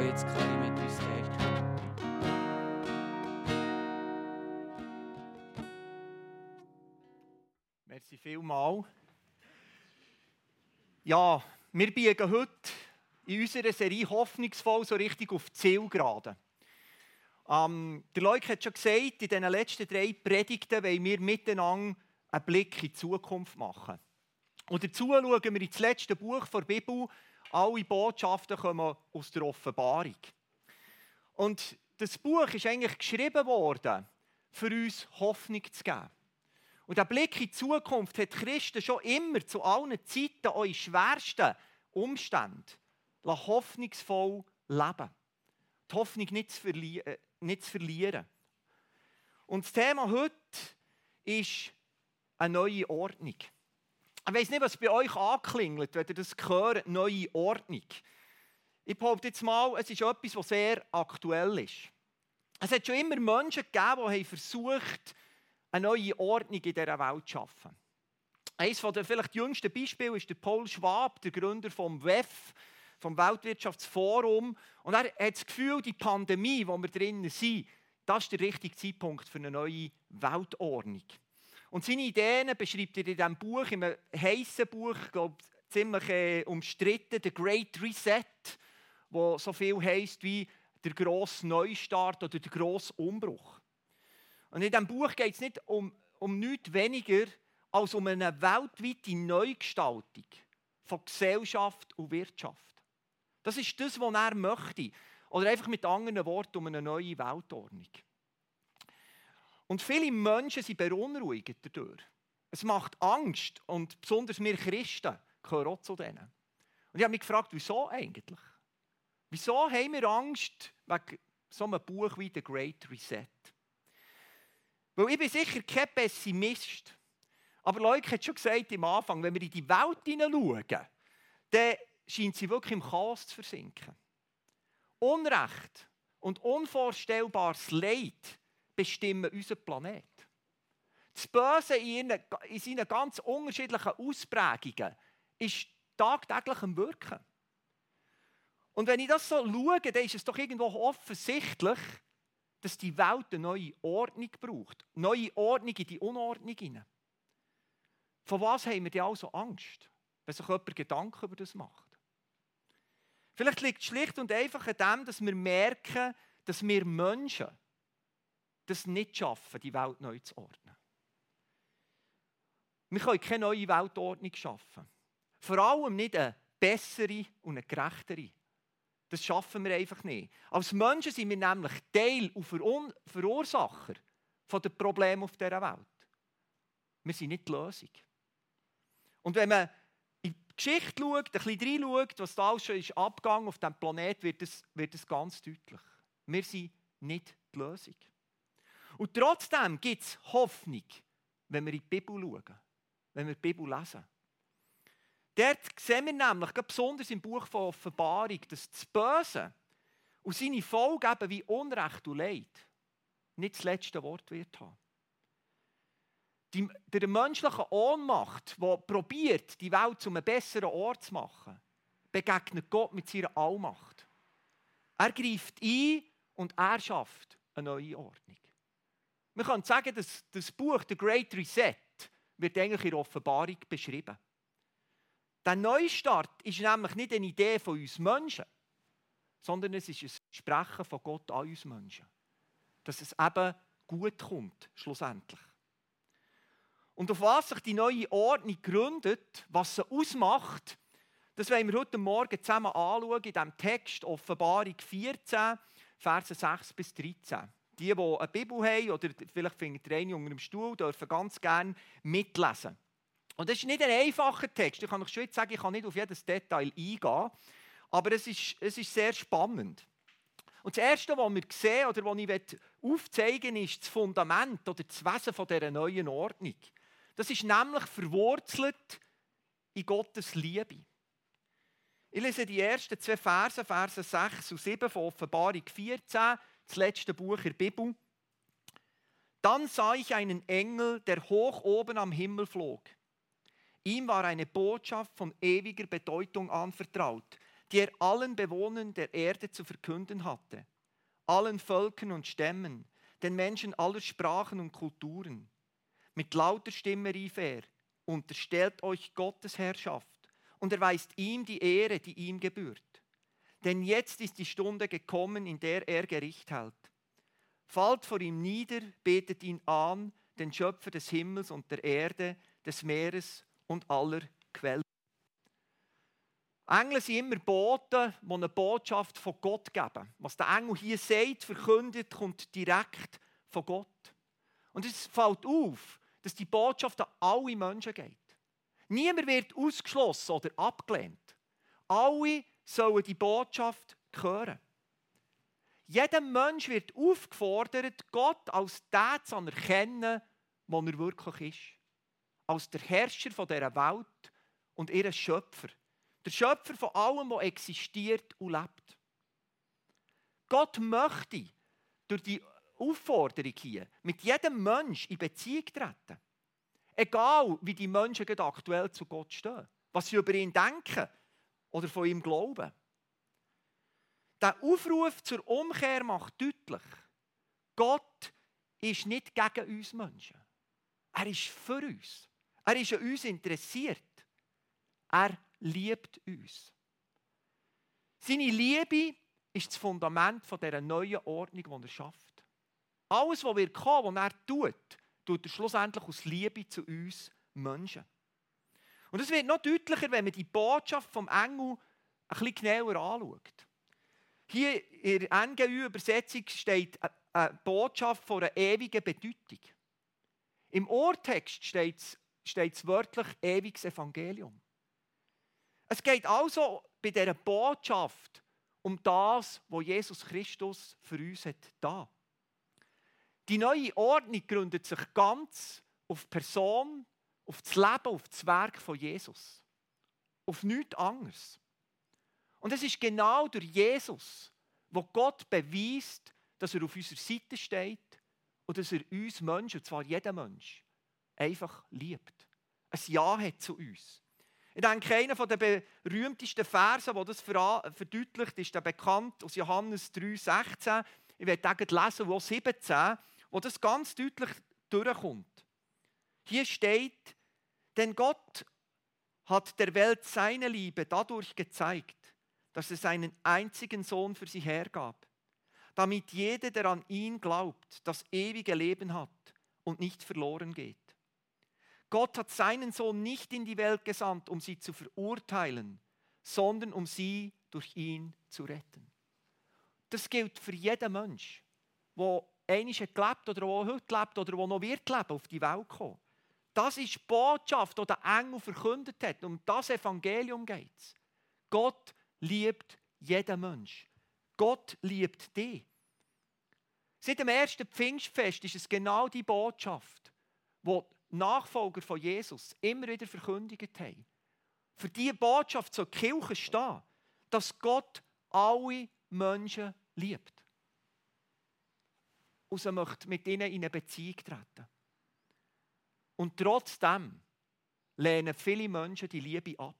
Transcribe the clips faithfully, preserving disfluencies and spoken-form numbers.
jetzt Chloe mit uns teilt. Merci vielmals. Ja, wir biegen heute in unserer Serie hoffnungsvoll so richtig auf die Zielgerade. Ähm, der Leuk hat schon gesagt, in den letzten drei Predigten wollen wir miteinander einen Blick in die Zukunft machen. Und dazu schauen wir ins letzte Buch der Bibel. Alle Botschaften kommen aus der Offenbarung. Und das Buch ist eigentlich geschrieben worden, für uns Hoffnung zu geben. Und der Blick in die Zukunft hat Christen schon immer zu allen Zeiten, auch in schwersten Umständen, hoffnungsvoll leben. Die Hoffnung nicht zu, verli- äh, nicht zu verlieren. Und das Thema heute ist eine neue Ordnung. Ich weiss nicht, was bei euch anklingelt, wenn ihr das hört, neue Ordnung. Ich behaupte jetzt mal, es ist etwas, was sehr aktuell ist. Es hat schon immer Menschen gegeben, die versucht, eine neue Ordnung in dieser Welt zu schaffen. Eines der vielleicht jüngsten Beispiele ist der Paul Schwab, der Gründer vom W E F, vom Weltwirtschaftsforum. Und er hat das Gefühl, die Pandemie, in der wir drinnen sind, das ist der richtige Zeitpunkt für eine neue Weltordnung. Und seine Ideen beschreibt er in diesem Buch, in einem heissen Buch, ich glaube, ziemlich äh, umstritten, «The Great Reset», wo so viel heisst wie der grosse Neustart oder der grosse Umbruch. Und in diesem Buch geht es nicht um, um nichts weniger als um eine weltweite Neugestaltung von Gesellschaft und Wirtschaft. Das ist das, was er möchte. Oder einfach mit anderen Worten um eine neue Weltordnung. Und viele Menschen sind beunruhigt dadurch. Es macht Angst und besonders wir Christen gehören auch zu denen. Und ich habe mich gefragt, wieso eigentlich? Wieso haben wir Angst wegen so einem Buch wie «The Great Reset»? Weil ich bin sicher kein Pessimist. Aber Leute hat schon gesagt am Anfang, wenn wir in die Welt hineinschauen, dann scheint sie wirklich im Chaos zu versinken. Unrecht und unvorstellbares Leid bestimmen unseren Planeten. Das Böse in, ihren, in seinen ganz unterschiedlichen Ausprägungen ist tagtäglich am Wirken. Und wenn ich das so schaue, dann ist es doch irgendwo offensichtlich, dass die Welt eine neue Ordnung braucht. Neue Ordnung in die Unordnung hinein. Von was haben wir denn also Angst, wenn sich jemand Gedanken über das macht? Vielleicht liegt es schlicht und einfach an dem, dass wir merken, dass wir Menschen das nicht schaffen, die Welt neu zu ordnen. Wir können keine neue Weltordnung schaffen. Vor allem nicht eine bessere und eine gerechtere. Das schaffen wir einfach nicht. Als Menschen sind wir nämlich Teil und Verursacher der Probleme auf dieser Welt. Wir sind nicht die Lösung. Und wenn man in die Geschichte schaut, ein bisschen reinschaut, was da alles schon ist abgegangen auf diesem Planeten, wird es, wird es ganz deutlich. Wir sind nicht die Lösung. Und trotzdem gibt es Hoffnung, wenn wir in die Bibel schauen, wenn wir die Bibel lesen. Dort sehen wir nämlich, besonders im Buch von Offenbarung, dass das Böse und seine Folgen eben wie Unrecht und Leid nicht das letzte Wort wird haben. Die, der menschlichen Ohnmacht, die probiert, die Welt zu einem besseren Ort zu machen, begegnet Gott mit seiner Allmacht. Er greift ein und er schafft eine neue Ordnung. Wir können sagen, dass das Buch «The Great Reset» wird eigentlich in der Offenbarung beschrieben. Der Neustart ist nämlich nicht eine Idee von uns Menschen, sondern es ist ein Sprechen von Gott an uns Menschen. Dass es eben gut kommt, schlussendlich. Und auf was sich die neue Ordnung gründet, was sie ausmacht, das wollen wir heute Morgen zusammen anschauen in diesem Text Offenbarung vierzehn, Verse sechs bis dreizehn. Die, die eine Bibel haben oder vielleicht findet ihr eine unter dem Stuhl, dürfen ganz gerne mitlesen. Und das ist nicht ein einfacher Text. Ich kann euch schon sagen, ich kann nicht auf jedes Detail eingehen, aber es ist, es ist sehr spannend. Und das Erste, was wir sehen oder was ich aufzeigen will, ist das Fundament oder das Wesen dieser neuen Ordnung. Das ist nämlich verwurzelt in Gottes Liebe. Ich lese die ersten zwei Verse, Verse sechs und sieben von Offenbarung vierzehn, das letzte Buch der Bibel. Dann sah ich einen Engel, der hoch oben am Himmel flog. Ihm war eine Botschaft von ewiger Bedeutung anvertraut, die er allen Bewohnern der Erde zu verkünden hatte, allen Völkern und Stämmen, den Menschen aller Sprachen und Kulturen. Mit lauter Stimme rief er: Unterstellt euch Gottes Herrschaft und erweist ihm die Ehre, die ihm gebührt. Denn jetzt ist die Stunde gekommen, in der er Gericht hält. Fallt vor ihm nieder, betet ihn an, den Schöpfer des Himmels und der Erde, des Meeres und aller Quellen. Engel sind immer Boten, die eine Botschaft von Gott geben. Was der Engel hier sagt, verkündet, kommt direkt von Gott. Und es fällt auf, dass die Botschaft an alle Menschen geht. Niemand wird ausgeschlossen oder abgelehnt. Alle sollen die Botschaft hören. Jeder Mensch wird aufgefordert, Gott als den zu anerkennen, der er wirklich ist. Als der Herrscher dieser Welt und ihren Schöpfer. Der Schöpfer von allem, was existiert und lebt. Gott möchte durch die Aufforderung hier mit jedem Menschen in Beziehung treten. Egal, wie die Menschen gerade aktuell zu Gott stehen. Was sie über ihn denken oder von ihm glauben. Der Aufruf zur Umkehr macht deutlich, Gott ist nicht gegen uns Menschen. Er ist für uns. Er ist an uns interessiert. Er liebt uns. Seine Liebe ist das Fundament dieser neuen Ordnung, die er schafft. Alles, was wir kommen, was er tut, tut er schlussendlich aus Liebe zu uns Menschen. Und es wird noch deutlicher, wenn man die Botschaft vom Engel ein bisschen genauer anschaut. Hier in der N G U-Übersetzung steht eine Botschaft von einer ewigen Bedeutung. Im Urtext steht es wörtlich ewiges Evangelium. Es geht also bei dieser Botschaft um das, was Jesus Christus für uns hat da. Die neue Ordnung gründet sich ganz auf die Person, auf das Leben, auf das Werk von Jesus. Auf nichts anderes. Und es ist genau durch Jesus, wo Gott beweist, dass er auf unserer Seite steht und dass er uns Menschen, und zwar jeden Mensch, einfach liebt. Ein Ja hat zu uns. Ich denke, einer der berühmtesten Verse, der das verdeutlicht, ist der bekannt aus Johannes drei sechzehn. Ich werde den lesen, wo siebzehn, wo das ganz deutlich durchkommt. Hier steht: Denn Gott hat der Welt seine Liebe dadurch gezeigt, dass er seinen einzigen Sohn für sie hergab, damit jeder, der an ihn glaubt, das ewige Leben hat und nicht verloren geht. Gott hat seinen Sohn nicht in die Welt gesandt, um sie zu verurteilen, sondern um sie durch ihn zu retten. Das gilt für jeden Mensch, der einmal gelebt hat oder der heute lebt oder der noch wird leben, auf die Welt kommen. Das ist die Botschaft, die der Engel verkündet hat. Um das Evangelium geht es. Gott liebt jeden Mensch. Gott liebt dich. Seit dem ersten Pfingstfest ist es genau die Botschaft, die die Nachfolger von Jesus immer wieder verkündigt haben. Für diese Botschaft soll die Kirche stehen, dass Gott alle Menschen liebt. Und er möchte mit ihnen in eine Beziehung treten. Und trotzdem lehnen viele Menschen die Liebe ab.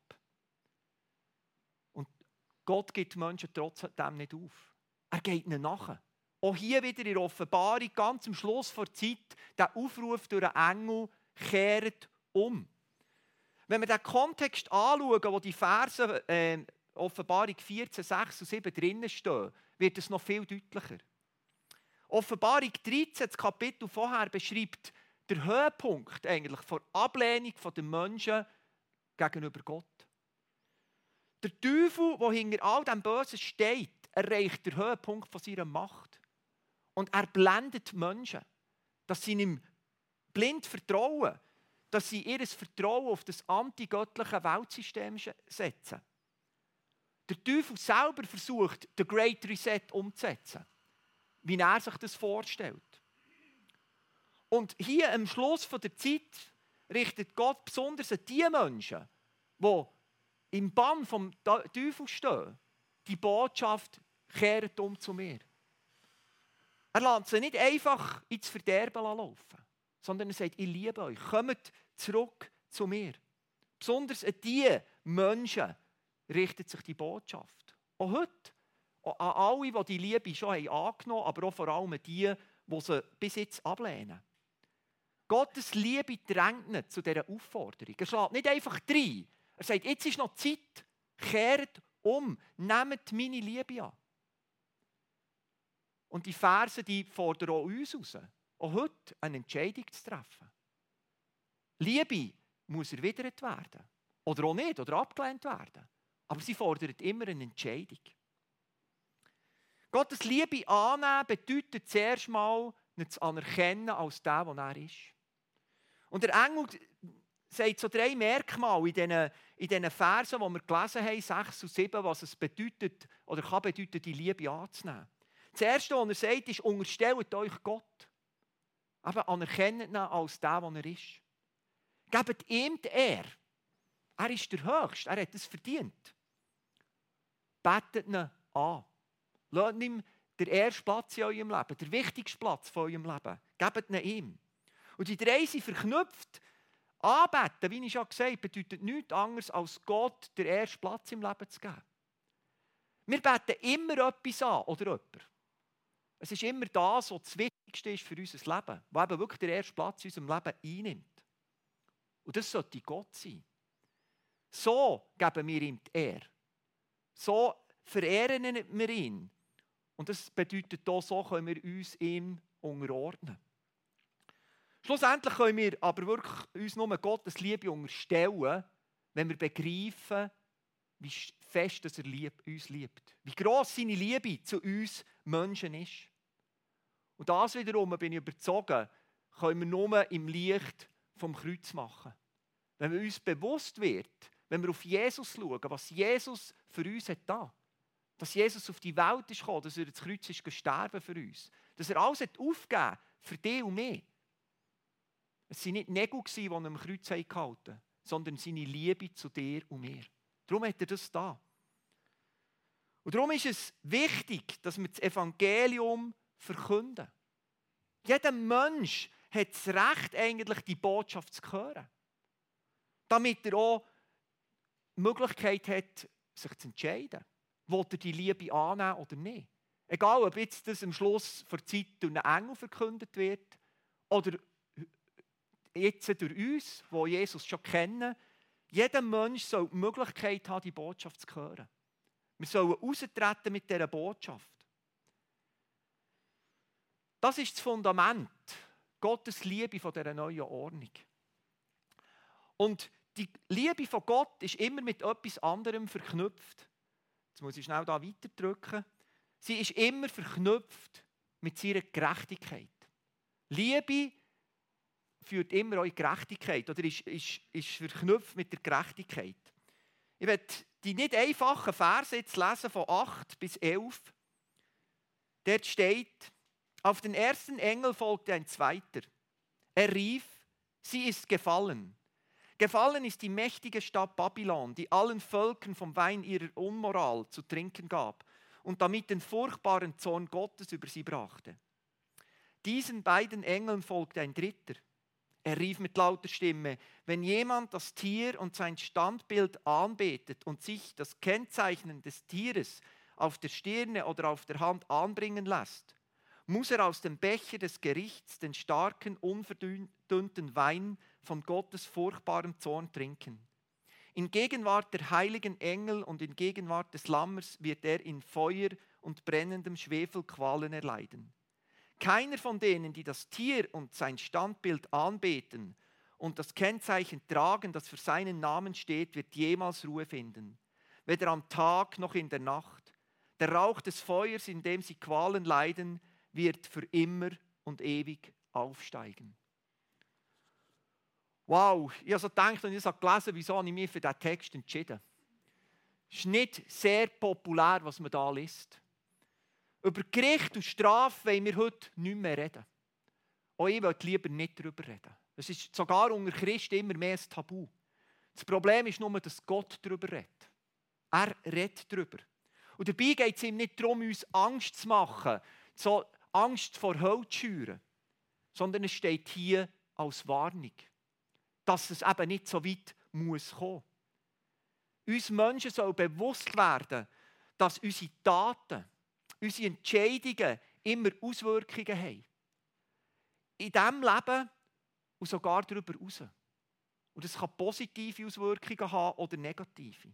Und Gott gibt die Menschen trotzdem nicht auf. Er geht ihnen nach. Auch hier wieder in der Offenbarung, ganz am Schluss der Zeit, der Aufruf durch einen Engel, kehrt um. Wenn wir den Kontext anschauen, wo die Verse äh, Offenbarung vierzehn, sechs und sieben drinnen stehen, wird es noch viel deutlicher. Offenbarung dreizehn, das Kapitel vorher, beschreibt der Höhepunkt eigentlich der Ablehnung der Menschen gegenüber Gott. Der Teufel, der hinter all dem Bösen steht, erreicht den Höhepunkt von seiner Macht. Und er blendet die Menschen, dass sie ihm blind vertrauen, dass sie ihr Vertrauen auf das antigöttliche Weltsystem setzen. Der Teufel selber versucht, den Great Reset umzusetzen, wie er sich das vorstellt. Und hier am Schluss der Zeit richtet Gott besonders an die Menschen, die im Bann vom Teufel stehen, die Botschaft kehrt um zu mir. Er lässt sie nicht einfach ins Verderben laufen, sondern er sagt, ich liebe euch, kommt zurück zu mir. Besonders an diese Menschen richtet sich die Botschaft. Auch heute. Auch an alle, die die Liebe schon angenommen haben, aber auch vor allem die, die sie bis jetzt ablehnen. Gottes Liebe drängt nicht zu dieser Aufforderung. Er schlägt nicht einfach rein. Er sagt, jetzt ist noch Zeit, kehrt um, nehmt meine Liebe an. Und die Verse, die fordern auch uns heraus, auch heute eine Entscheidung zu treffen. Liebe muss erwidert werden. Oder auch nicht, oder abgelehnt werden. Aber sie fordert immer eine Entscheidung. Gottes Liebe annehmen bedeutet zuerst mal, ihn zu anerkennen als der, der er ist. Und der Engel sagt so drei Merkmale in diesen, in diesen Versen, die wir gelesen haben, sechs und sieben, was es bedeutet oder kann bedeuten, die Liebe anzunehmen. Das Erste, was er sagt, ist, unterstellt euch Gott. Eben anerkennt ihn als der, der er ist. Gebt ihm die Ehre. Er ist der Höchste, er hat es verdient. Betet ihn an. Lasst ihm den ersten Platz in eurem Leben, der wichtigste Platz von eurem Leben. Gebt ihn ihm. Und die drei sind verknüpft. Anbeten, wie ich schon gesagt habe, bedeutet nichts anderes, als Gott den ersten Platz im Leben zu geben. Wir beten immer etwas an oder jemand. Es ist immer das, was das Wichtigste ist für unser Leben, was eben wirklich den ersten Platz in unserem Leben einnimmt. Und das sollte Gott sein. So geben wir ihm die Ehre. So verehren wir ihn. Und das bedeutet auch, so können wir uns ihm unterordnen. Schlussendlich können wir aber wirklich uns nur Gottes Liebe unterstellen, wenn wir begreifen, wie fest dass er uns liebt. Wie gross seine Liebe zu uns Menschen ist. Und das wiederum, bin ich überzeugt, können wir nur im Licht vom Kreuz machen. Wenn wir uns bewusst wird, wenn wir auf Jesus schauen, was Jesus für uns hat da. Dass Jesus auf die Welt ist gekommen, dass er ins Kreuz ist gestorben für uns. Dass er alles hat aufgegeben für dich und mich. Es waren nicht Nägel, die ihn am Kreuz gehalten haben, sondern seine Liebe zu dir und mir. Darum hat er das da. Und darum ist es wichtig, dass wir das Evangelium verkünden. Jeder Mensch hat das Recht, eigentlich die Botschaft zu hören. Damit er auch die Möglichkeit hat, sich zu entscheiden. Will er die Liebe annehmen oder nicht? Egal, ob jetzt das am Schluss der Zeit durch einen Engel verkündet wird oder jetzt durch uns, die Jesus schon kennen. Jeder Mensch soll die Möglichkeit haben, die Botschaft zu hören. Wir sollen raustreten mit dieser Botschaft. Das ist das Fundament, Gottes Liebe von dieser neuen Ordnung. Und die Liebe von Gott ist immer mit etwas anderem verknüpft. Jetzt muss ich schnell da weiterdrücken. Sie ist immer verknüpft mit seiner Gerechtigkeit. Liebe führt immer auch in Gerechtigkeit oder ist, ist, ist verknüpft mit der Gerechtigkeit. Ich werde die nicht einfachen Verse jetzt lesen von acht bis elf. Dort steht, auf den ersten Engel folgte ein zweiter. Er rief, sie ist gefallen. Gefallen ist die mächtige Stadt Babylon, die allen Völkern vom Wein ihrer Unmoral zu trinken gab und damit den furchtbaren Zorn Gottes über sie brachte. Diesen beiden Engeln folgte ein dritter. Er rief mit lauter Stimme, wenn jemand das Tier und sein Standbild anbetet und sich das Kennzeichen des Tieres auf der Stirne oder auf der Hand anbringen lässt, muss er aus dem Becher des Gerichts den starken, unverdünnten Wein von Gottes furchtbarem Zorn trinken. In Gegenwart der heiligen Engel und in Gegenwart des Lammers wird er in Feuer und brennendem Schwefel Qualen erleiden. Keiner von denen, die das Tier und sein Standbild anbeten und das Kennzeichen tragen, das für seinen Namen steht, wird jemals Ruhe finden. Weder am Tag noch in der Nacht. Der Rauch des Feuers, in dem sie Qualen leiden, wird für immer und ewig aufsteigen. Wow, ich habe so gedacht und ich habe gelesen, wieso habe ich mich für diesen Text entschieden. Es ist nicht sehr populär, was man da liest. Über Gericht und Strafe wollen wir heute nicht mehr reden. Auch ich möchte lieber nicht darüber reden. Es ist sogar unter Christen immer mehr ein Tabu. Das Problem ist nur, dass Gott darüber redet. Er redet darüber. Und dabei geht es ihm nicht darum, uns Angst zu machen, so Angst vor Hölle zu schüren, sondern es steht hier als Warnung, dass es eben nicht so weit muss kommen. Uns Menschen soll bewusst werden, dass unsere Taten, unsere Entscheidungen immer Auswirkungen haben. In diesem Leben und sogar darüber hinaus. Und das kann positive Auswirkungen haben oder negative.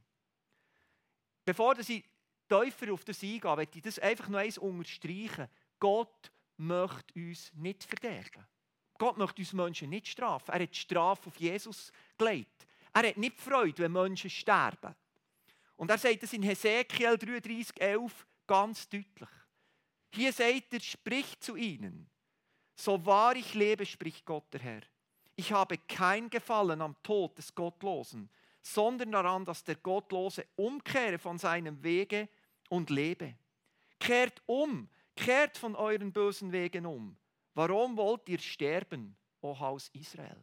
Bevor ich tiefer auf das eingehe, möchte ich das einfach noch eins unterstreichen. Gott möchte uns nicht verderben. Gott möchte uns Menschen nicht strafen. Er hat die Strafe auf Jesus gelegt. Er hat nicht Freude, wenn Menschen sterben. Und er sagt das in Hesekiel dreiunddreißig elf ganz deutlich. Hier sagt er, sprich zu ihnen. So wahr ich lebe, spricht Gott der Herr. Ich habe kein Gefallen am Tod des Gottlosen, sondern daran, dass der Gottlose umkehre von seinem Wege und lebe. Kehrt um, kehrt von euren bösen Wegen um. Warum wollt ihr sterben, o Haus Israel?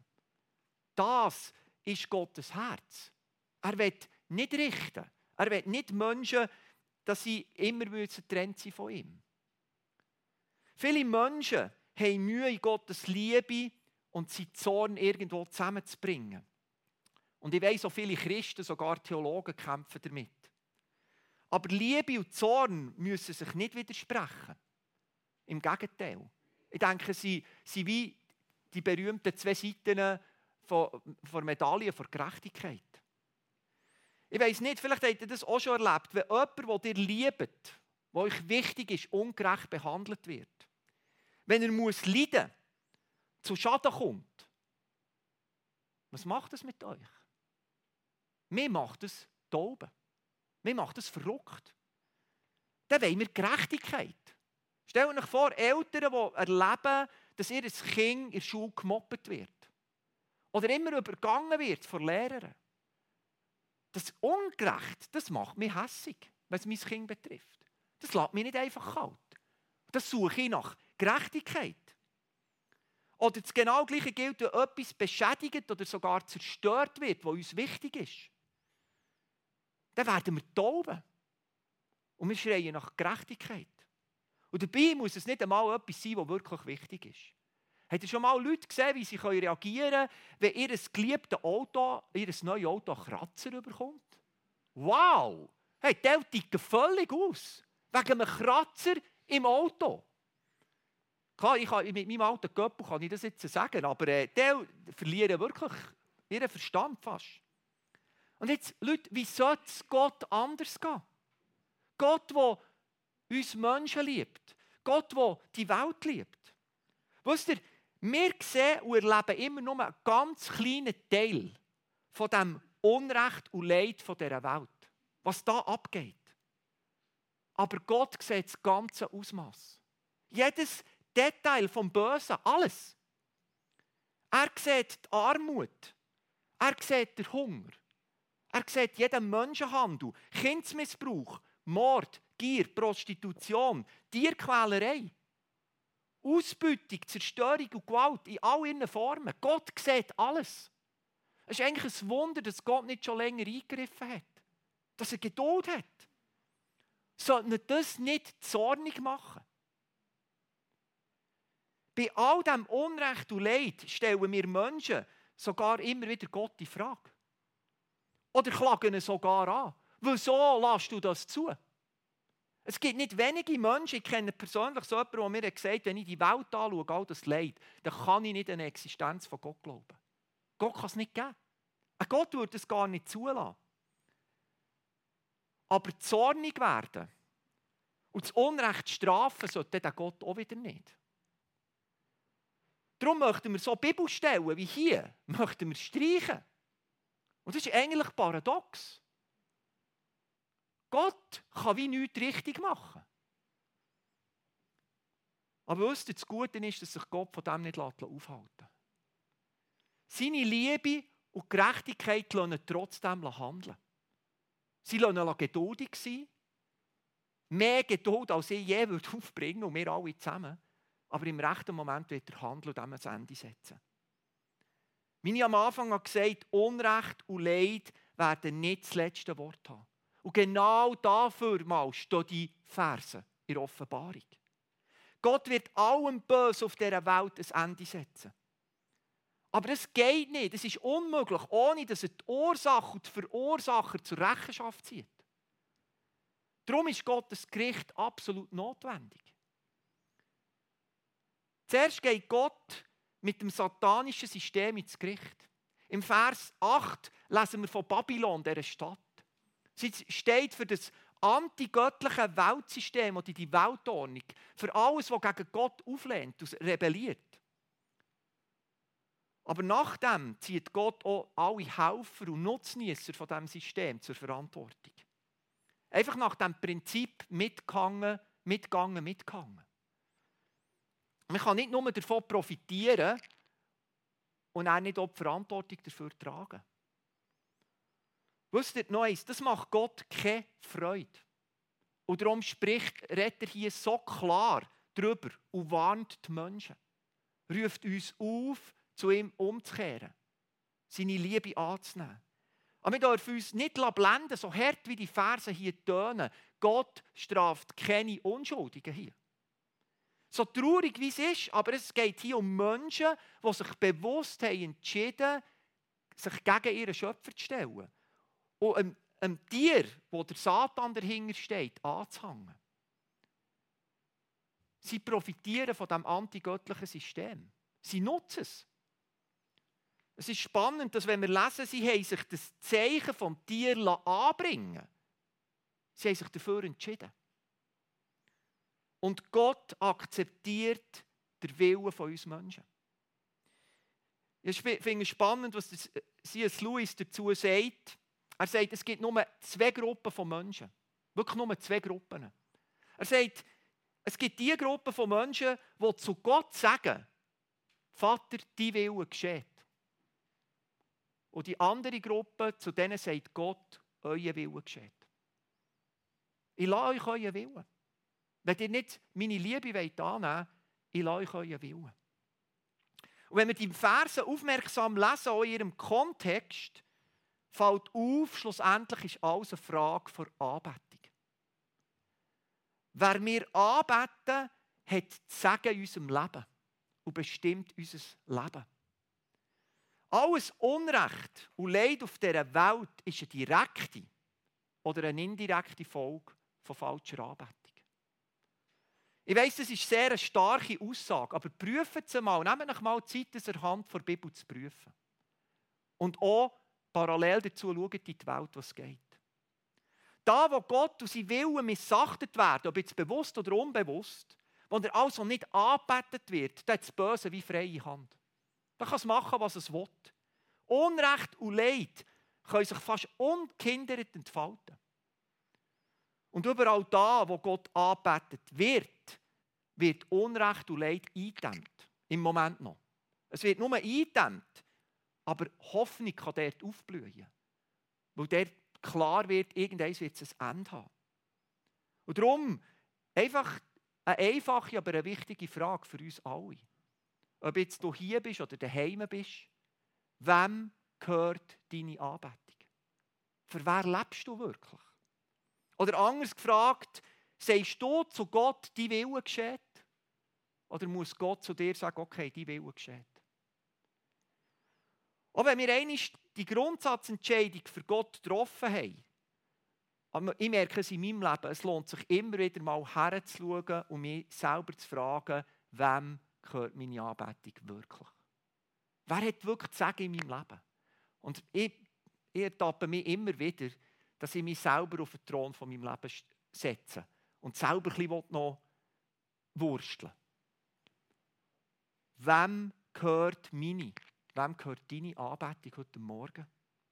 Das ist Gottes Herz. Er will nicht richten. Er will nicht Menschen, dass sie immer getrennt sind von ihm. Viele Menschen haben Mühe, in Gottes Liebe und seinen Zorn irgendwo zusammenzubringen. Und ich weiss, so viele Christen, sogar Theologen, kämpfen damit. Aber Liebe und Zorn müssen sich nicht widersprechen. Im Gegenteil. Ich denke, sie sind wie die berühmten zwei Seiten von, von Medaillen von Gerechtigkeit. Ich weiss nicht, vielleicht habt ihr das auch schon erlebt, wenn jemand, den ihr liebt, der euch wichtig ist, ungerecht behandelt wird. Wenn er muss leiden, zu Schaden kommt. Was macht das mit euch? Mir macht es taub. Mir macht es verrückt. Dann wollen wir Gerechtigkeit. Stellt euch vor, Eltern, die erleben, dass ihr Kind in der Schule gemobbt wird. Oder immer übergangen wird von Lehrern. Das ist ungerecht, das macht mich hässig, wenn es mein Kind betrifft. Das lässt mich nicht einfach kalt. Das suche ich nach Gerechtigkeit. Oder das genau Gleiche gilt, wenn etwas beschädigt oder sogar zerstört wird, was uns wichtig ist. Dann werden wir tauben. Und wir schreien nach Gerechtigkeit. Und dabei muss es nicht einmal etwas sein, was wirklich wichtig ist. Habt ihr schon mal Leute gesehen, wie sie reagieren können, wenn ihr geliebtes Auto, ihr neues Auto einen Kratzer bekommt? Wow! Hey, der tickt völlig aus. Wegen einem Kratzer im Auto. Klar, ich kann, mit meinem alten Köppel kann ich das jetzt sagen, aber äh, die verlieren wirklich ihren Verstand fast. Und jetzt, Leute, wie sollte es Gott anders gehen? Gott, der uns Menschen liebt. Gott, der die Welt liebt. Wisst ihr, wir sehen und erleben immer nur einen ganz kleinen Teil von dem Unrecht und Leid dieser Welt. Was da abgeht. Aber Gott sieht das ganze Ausmaß. Jedes Detail vom Bösen, alles. Er sieht die Armut. Er sieht den Hunger. Er sieht jeden Menschenhandel, Kindesmissbrauch, Mord, Gier, Prostitution, Tierquälerei, Ausbeutung, Zerstörung und Gewalt in all ihren Formen. Gott sieht alles. Es ist eigentlich ein Wunder, dass Gott nicht schon länger eingegriffen hat. Dass er Geduld hat. Sollten wir das nicht zornig machen? Bei all dem Unrecht und Leid stellen wir Menschen sogar immer wieder Gott in Frage. Oder klagen ihn sogar an. Wieso lässt du das zu? Es gibt nicht wenige Menschen, ich kenne persönlich so jemanden, der mir gesagt hat, wenn ich die Welt anschaue, all das Leid, dann kann ich nicht an die Existenz von Gott glauben. Gott kann es nicht geben. Ein Gott würde es gar nicht zulassen. Aber zornig werden und das Unrecht strafen sollte der Gott auch wieder nicht. Darum möchten wir so Bibelstellen wie hier, möchten wir streichen. Und das ist eigentlich paradox. Gott kann wie nichts richtig machen. Aber wisst ihr, das Gute ist, dass sich Gott von dem nicht aufhalten lässt. Seine Liebe und Gerechtigkeit lassen ihn trotzdem handeln. Sie lassen ihn geduldig sein. Mehr Geduld, als ich je aufbringen würde, und wir alle zusammen. Aber im rechten Moment wird er handeln und dem ein Ende setzen. Wie ich am Anfang gesagt habe, Unrecht und Leid werden nicht das letzte Wort haben. Und genau dafür mal stehen die Verse in der Offenbarung. Gott wird allem Bösen auf dieser Welt ein Ende setzen. Aber es geht nicht, es ist unmöglich, ohne dass er die Ursache und die Verursacher zur Rechenschaft zieht. Darum ist Gottes Gericht absolut notwendig. Zuerst geht Gott mit dem satanischen System ins Gericht. Im Vers acht lesen wir von Babylon, dieser Stadt. Sie steht für das antigöttliche Weltsystem oder die Weltordnung, für alles, was gegen Gott auflehnt und rebelliert. Aber nachdem zieht Gott auch alle Helfer und Nutznießer von diesem System zur Verantwortung. Einfach nach dem Prinzip mitgegangen, mitgegangen, mitgegangen. Man kann nicht nur davon profitieren und auch nicht auch die Verantwortung dafür tragen. Wisst ihr noch eins, das macht Gott keine Freude. Und darum spricht, redet er hier so klar darüber und warnt die Menschen. Ruft uns auf, zu ihm umzukehren, seine Liebe anzunehmen. Aber wir dürfen uns nicht blenden, so hart wie die Verse hier tönen. Gott straft keine Unschuldigen hier. So traurig wie es ist, aber es geht hier um Menschen, die sich bewusst haben entschieden, sich gegen ihren Schöpfer zu stellen. Und einem, einem Tier, wo der Satan dahinter steht, anzuhängen. Sie profitieren von diesem antigöttlichen System. Sie nutzen es. Es ist spannend, dass wenn wir lesen, sie haben sich das Zeichen vom Tier anbringen. Sie haben sich dafür entschieden. Und Gott akzeptiert den Willen von uns Menschen. Ich finde es spannend, was C S Lewis dazu sagt. Er sagt, es gibt nur zwei Gruppen von Menschen. Wirklich nur zwei Gruppen. Er sagt, es gibt die Gruppe von Menschen, die zu Gott sagen, Vater, dein Wille geschieht. Und die andere Gruppe, zu denen sagt Gott, euer Wille geschieht. Ich lasse euch euren Willen. Wenn ihr nicht meine Liebe annehmen wollt, ich lasse euch euren Willen. Und wenn wir die Verse aufmerksam lesen, auch in ihrem Kontext, fällt auf, schlussendlich ist alles eine Frage der Anbetung. Wer wir anbeten, hat das Sagen in unserem Leben und bestimmt unser Leben. Alles Unrecht und Leid auf dieser Welt ist eine direkte oder eine indirekte Folge von falscher Anbetung. Ich weiss, das ist sehr eine starke Aussage, aber prüfen Sie mal, nehmt euch mal Zeit, das anhand der Bibel zu prüfen. Und auch parallel dazu schauen in die Welt, was geht. Da, wo Gott und sein Willen missachtet werden, ob jetzt bewusst oder unbewusst, wo er also nicht angebetet wird, da hat das Böse wie freie Hand. Da kann es machen, was es will. Unrecht und Leid können sich fast ungehindert entfalten. Und überall da, wo Gott angebetet wird, wird Unrecht und Leid eingedämmt. Im Moment noch. Es wird nur eingedämmt, aber Hoffnung kann dort aufblühen. Weil dort klar wird, irgendwann wird es ein Ende haben. Und darum einfach eine einfache, aber eine wichtige Frage für uns alle. Ob jetzt du hier bist oder daheim bist, wem gehört deine Anbetung? Für wer lebst du wirklich? Oder anders gefragt, sagst du zu Gott, dein Wille geschieht? Oder muss Gott zu dir sagen, okay, dein Wille geschieht? Auch wenn wir einmal die Grundsatzentscheidung für Gott getroffen haben, aber ich merke es in meinem Leben, es lohnt sich immer wieder mal herzuschauen und mich selber zu fragen, wem gehört meine Anbetung wirklich? Wer hat wirklich zu sagen in meinem Leben? Und ich, ich ertappe mich immer wieder, dass ich mich selber auf den Thron von meinem Leben setze und selber ein bisschen noch wursteln. Wem gehört meine? Wem gehört deine Anbetung heute Morgen?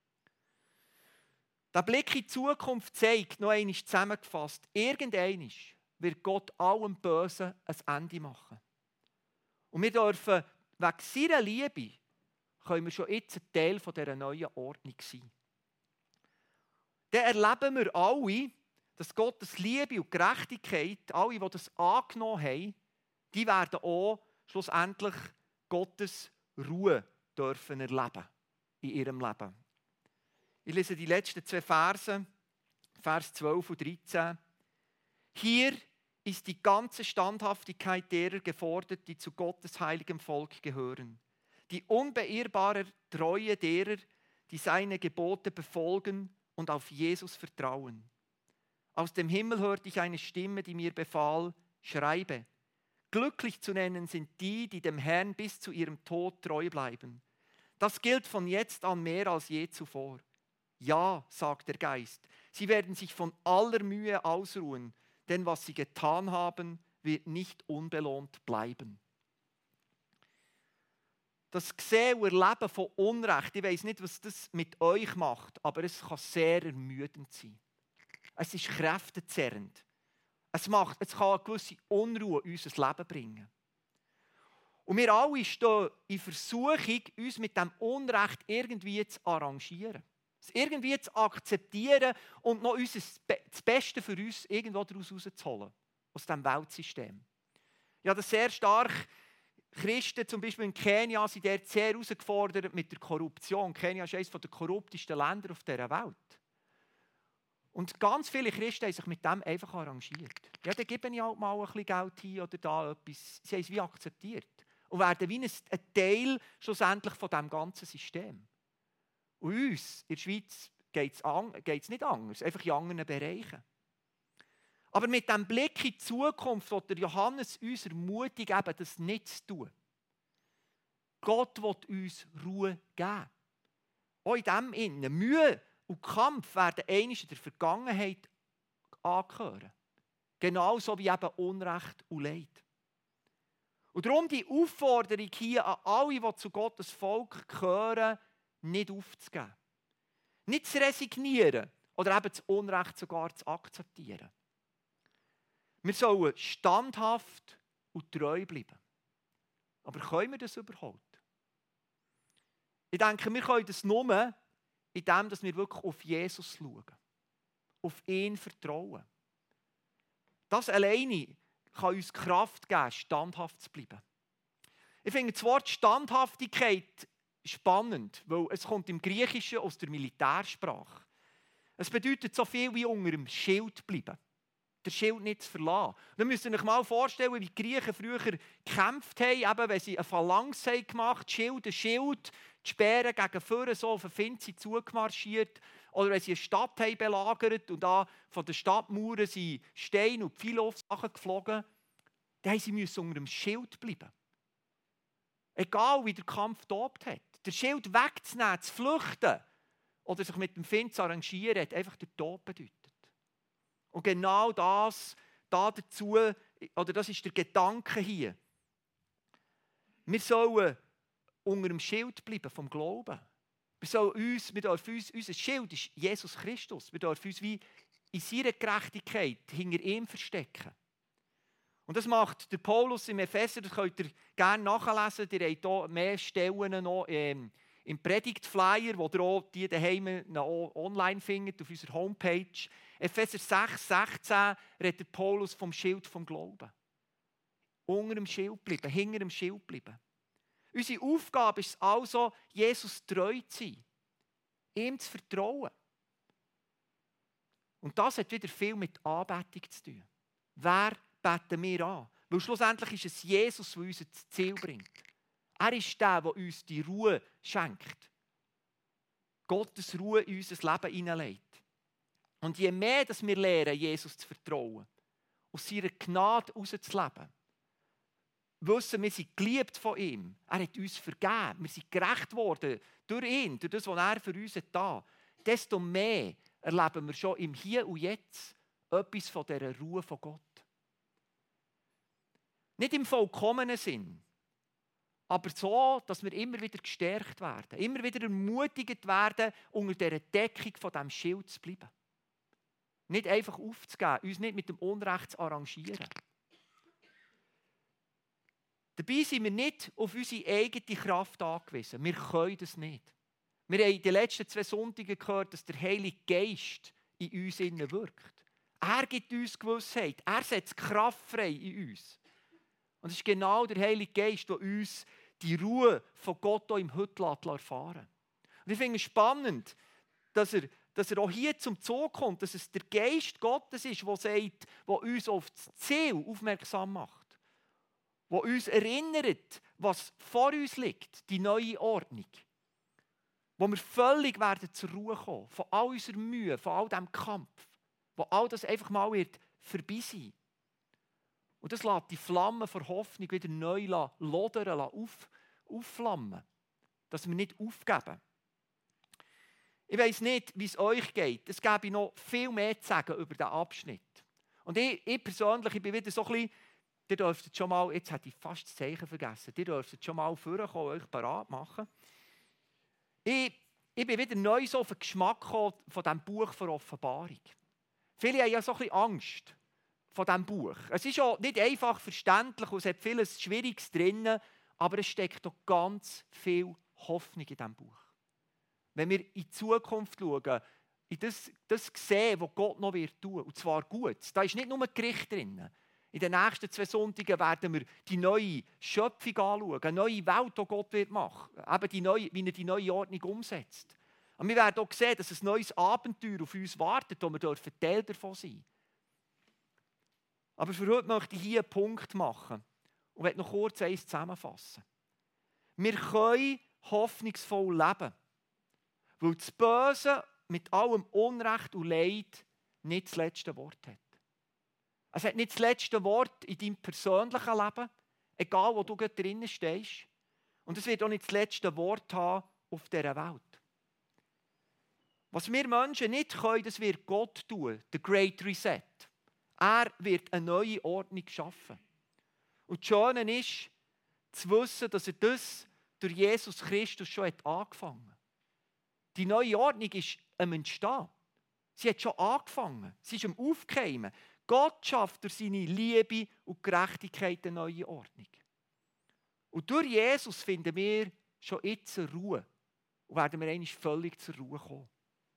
Der Blick in die Zukunft zeigt, noch einmal zusammengefasst, irgendeinmal wird Gott allem Bösen ein Ende machen. Und wir dürfen, wegen seiner Liebe, können wir schon jetzt ein Teil dieser neuen Ordnung sein. Dann erleben wir alle, dass Gottes Liebe und Gerechtigkeit, alle, die das angenommen haben, die werden auch schlussendlich Gottes Ruhe dürfen erleben in ihrem Leben. Ich lese die letzten zwei Verse, Vers zwölf und dreizehn. Hier ist die ganze Standhaftigkeit derer gefordert, die zu Gottes heiligem Volk gehören. Die unbeirrbare Treue derer, die seine Gebote befolgen und auf Jesus vertrauen. Aus dem Himmel hörte ich eine Stimme, die mir befahl, schreibe. Glücklich zu nennen sind die, die dem Herrn bis zu ihrem Tod treu bleiben. Das gilt von jetzt an mehr als je zuvor. Ja, sagt der Geist, sie werden sich von aller Mühe ausruhen, denn was sie getan haben, wird nicht unbelohnt bleiben. Das Sehen und Erleben von Unrecht, ich weiss nicht, was das mit euch macht, aber es kann sehr ermüdend sein. Es ist kräftezerrend. Es, macht, es kann eine gewisse Unruhe in unser Leben bringen. Und wir alle stehen in Versuchung, uns mit diesem Unrecht irgendwie zu arrangieren. Es irgendwie zu akzeptieren und noch unser, das Beste für uns irgendwo daraus rauszuholen. Aus diesem Weltsystem. Ja, das sehr stark. Christen, zum Beispiel in Kenia, sind dort sehr herausgefordert mit der Korruption. Kenia ist eines der korruptesten Länder auf dieser Welt. Und ganz viele Christen haben sich mit dem einfach arrangiert. Ja, dann geben ich halt mal ein bisschen Geld hin oder da etwas. Sie haben es wie akzeptiert. Und werden wie ein, ein Teil schlussendlich von diesem ganzen System. Und uns in der Schweiz geht es an, geht's nicht anders, einfach in anderen Bereichen. Aber mit diesem Blick in die Zukunft will der Johannes uns ermutigen, eben das nicht zu tun. Gott will uns Ruhe geben. Auch in dem Innen. Mühe und Kampf werden einmal in der Vergangenheit angehören. Genauso wie eben Unrecht und Leid. Und darum die Aufforderung hier an alle, die zu Gottes Volk gehören, nicht aufzugeben. Nicht zu resignieren oder eben das Unrecht sogar zu akzeptieren. Wir sollen standhaft und treu bleiben. Aber können wir das überhaupt? Ich denke, wir können das nur, indem wir wirklich auf Jesus schauen. Auf ihn vertrauen. Das alleine kann uns Kraft geben, standhaft zu bleiben. Ich finde das Wort Standhaftigkeit spannend, weil es kommt im Griechischen aus der Militärsprache. Es bedeutet so viel wie unter dem Schild bleiben. Der Schild nicht zu verlassen. Dann müsst ihr euch mal vorstellen, wie die Griechen früher gekämpft haben, eben wenn sie eine Phalanx haben gemacht, Schild, ein Schild, die Speere gegen vorne so auf den Find sind zugemarschiert. Oder wenn sie eine Stadt haben belagert und da von den Stadtmauern sind Steine und Pfeile auf Sachen geflogen, dann mussten sie unter dem Schild bleiben. Egal wie der Kampf tobt hat. Der Schild wegzunehmen, zu flüchten oder sich mit dem Find zu arrangieren, hat einfach der Tod bedeutet. Und genau das, da dazu, oder das ist der Gedanke hier. Wir sollen unter dem Schild bleiben vom Glauben. Wir sollen uns, wir dürfen uns, unser Schild ist Jesus Christus. Wir dürfen uns wie in seiner Gerechtigkeit hinter ihm verstecken. Und das macht der Paulus im Epheser, das könnt ihr gerne nachlesen. Ihr habt hier mehr Stellen noch ähm, im Predigtflyer, wo ihr auch die daheim noch online findet, auf unserer Homepage. Epheser sechs, sechzehn redet Paulus vom Schild vom Glauben. Unter dem Schild bleiben, hinter dem Schild bleiben. Unsere Aufgabe ist es also, Jesus treu zu sein, ihm zu vertrauen. Und das hat wieder viel mit Anbetung zu tun. Wer beten wir an? Weil schlussendlich ist es Jesus, der uns ins Ziel bringt. Er ist der, der uns die Ruhe schenkt. Gottes Ruhe in unser Leben hineinlegt. Und je mehr dass wir lernen, Jesus zu vertrauen, aus seiner Gnade herauszuleben, wissen, wir sind geliebt von ihm. Er hat uns vergeben. Wir sind gerecht worden durch ihn, durch das, was er für uns getan hat. Desto mehr erleben wir schon im Hier und Jetzt etwas von dieser Ruhe von Gott. Nicht im vollkommenen Sinn, aber so, dass wir immer wieder gestärkt werden, immer wieder ermutigt werden, unter dieser Deckung von diesem Schild zu bleiben. Nicht einfach aufzugeben, uns nicht mit dem Unrecht zu arrangieren. Dabei sind wir nicht auf unsere eigene Kraft angewiesen. Wir können das nicht. Wir haben in den letzten zwei Sonntagen gehört, dass der Heilige Geist in uns innen wirkt. Er gibt uns Gewissheit. Er setzt Kraft frei in uns. Und es ist genau der Heilige Geist, der uns die Ruhe von Gott auch im Heute erfahren lässt. Und ich finde es spannend, dass er, dass er auch hier zum Zug kommt, dass es der Geist Gottes ist, der sagt, der uns auf das Ziel aufmerksam macht. Der uns erinnert, was vor uns liegt, die neue Ordnung. Wo wir völlig werden zur Ruhe kommen, von all unserer Mühe, von all diesem Kampf. wo all das einfach mal wird vorbei sein. Und das lässt die Flamme der Hoffnung wieder neu lodern, auf, aufflammen. Dass wir nicht aufgeben. Ich weiss nicht, wie es euch geht. Es gäbe noch viel mehr zu sagen über diesen Abschnitt. Und ich, ich persönlich, ich bin wieder so ein bisschen, ihr dürftet schon mal, jetzt hätte ich fast das Zeichen vergessen, ihr dürftet schon mal vorkommen, euch parat machen. Ich, ich bin wieder neu so auf den Geschmack gekommen von diesem Buch der Offenbarung. Viele haben ja so ein bisschen Angst vor diesem Buch. Es ist auch nicht einfach verständlich und es hat vieles Schwieriges drin, aber es steckt doch ganz viel Hoffnung in diesem Buch. Wenn wir in die Zukunft schauen, in das, das sehen, was Gott noch wird tun, und zwar gut. Da ist nicht nur ein Gericht drin. In den nächsten zwei Sonntagen werden wir die neue Schöpfung anschauen, eine neue Welt, die Gott wird machen wird, eben die neue, wie er die neue Ordnung umsetzt. Und wir werden auch sehen, dass ein neues Abenteuer auf uns wartet, wo wir Teil davon sein dürfen. Aber für heute möchte ich hier einen Punkt machen und möchte noch kurz eins zusammenfassen. Wir können hoffnungsvoll leben, weil das Böse mit allem Unrecht und Leid nicht das letzte Wort hat. Es hat nicht das letzte Wort in deinem persönlichen Leben, egal wo du drinnen stehst. Und es wird auch nicht das letzte Wort haben auf dieser Welt. Was wir Menschen nicht können, das wird Gott tun, der Great Reset. Er wird eine neue Ordnung schaffen. Und das Schöne ist, zu wissen, dass er das durch Jesus Christus schon hat angefangen hat. Die neue Ordnung ist am Entstehen. Sie hat schon angefangen. Sie ist am Aufkeimen. Gott schafft durch seine Liebe und Gerechtigkeit eine neue Ordnung. Und durch Jesus finden wir schon jetzt Ruhe. Und werden wir einmal völlig zur Ruhe kommen.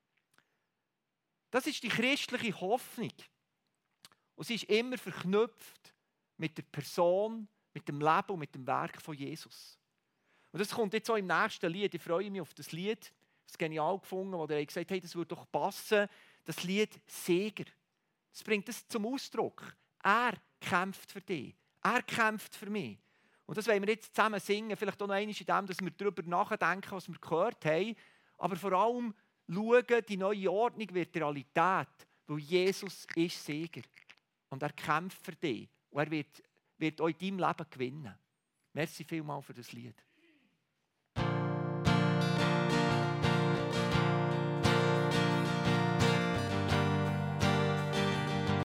Das ist die christliche Hoffnung. Und sie ist immer verknüpft mit der Person, mit dem Leben und mit dem Werk von Jesus. Und das kommt jetzt auch im nächsten Lied. Ich freue mich auf das Lied. Das genial gefunden, wo er gesagt hat, hey, das würde doch passen. Das Lied Sieger. Das bringt das zum Ausdruck. Er kämpft für dich. Er kämpft für mich. Und das wollen wir jetzt zusammen singen. Vielleicht auch noch einmal in dem, dass wir darüber nachdenken, was wir gehört haben. Aber vor allem schauen, die neue Ordnung wird Realität. Weil Jesus ist Sieger. Und er kämpft für dich. Und er wird, wird auch in deinem Leben gewinnen. Merci vielmals für das Lied.